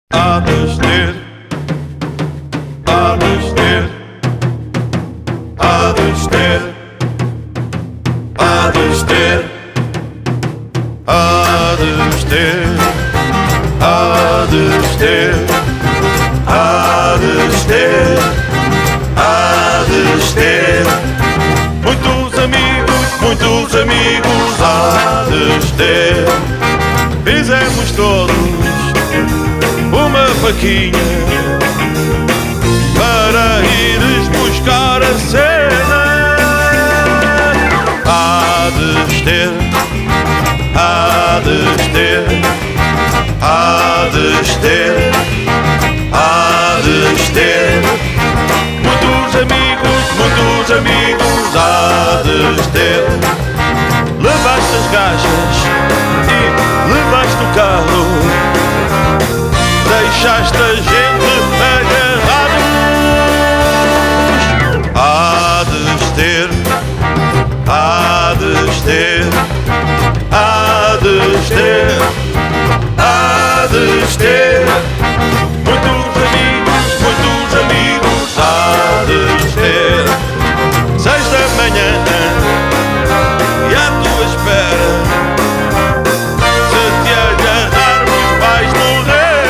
Há de ter, há de ter, há de ter, há de ter, há de ter, há de ter, há de ter, há de ter. Muitos amigos há de ter. Fizemos todos uma vaquinha para ires buscar a cena. Há de ter, há de ter, há de ter, há de ter. Muitos amigos há de ter. Levaste as caixas e levaste o carro, deixaste a gente agarrados. Há de ter, há de ter, há de ter, há de ter. Muitos amigos há de ter. 6 da manhã e à tua espera, se te agarrarmos vais morrer.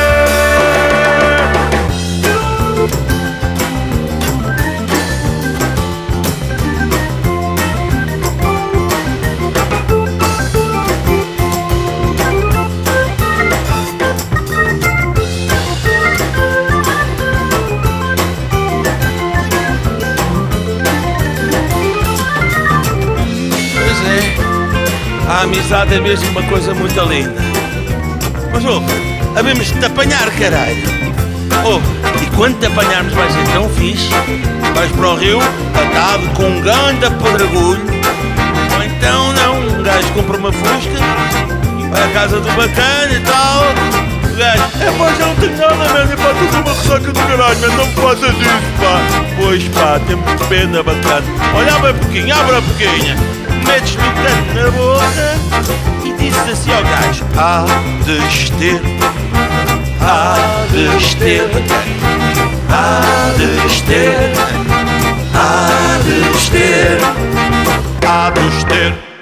A amizade é mesmo uma coisa muito linda. Mas havemos de te apanhar, caralho. E quando te apanharmos vai ser tão fixe. Vais para o rio, atado com um ganda pedregulho. Ou então não, um gajo compra uma fusca, vai à casa do bacana e tal. O gajo, pá, já não tenho nada, mano. Pá, estou com uma ressaca do caralho, mas não me faças isso, pá. Pois pá, temos pena, bacana. Olha, abre a boquinha, metes-lhe o canto na boca e dizes assim ao gajo: há de ter, há de ter, há de ter, há de ter, há de ter.